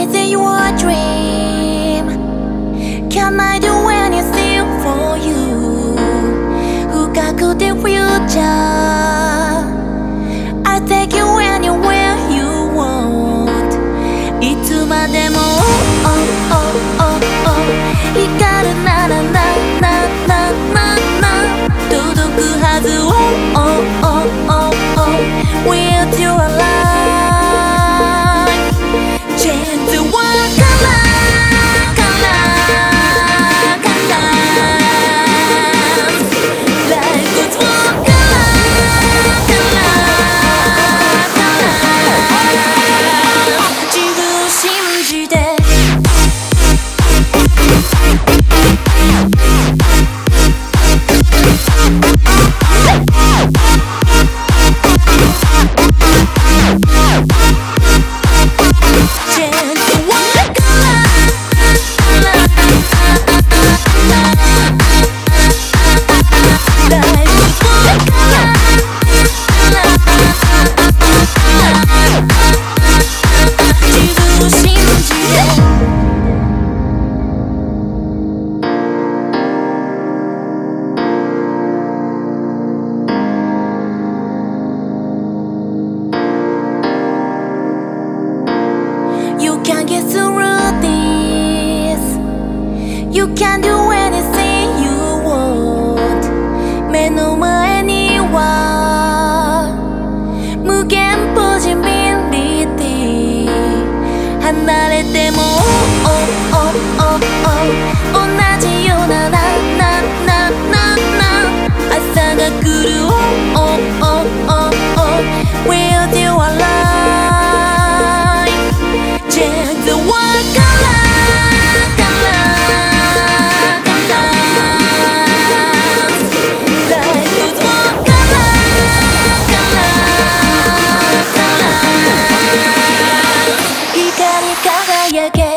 Is it your dream? Can I do anything for you? 不確定 future I'll take you anywhere you want いつまでも光るならな届くはずWith you alive Change the world You can get through this You can do anything you want 目の前には無限ポジビリティ離れても同じような朝が来るWith you alive Change the world光り輝け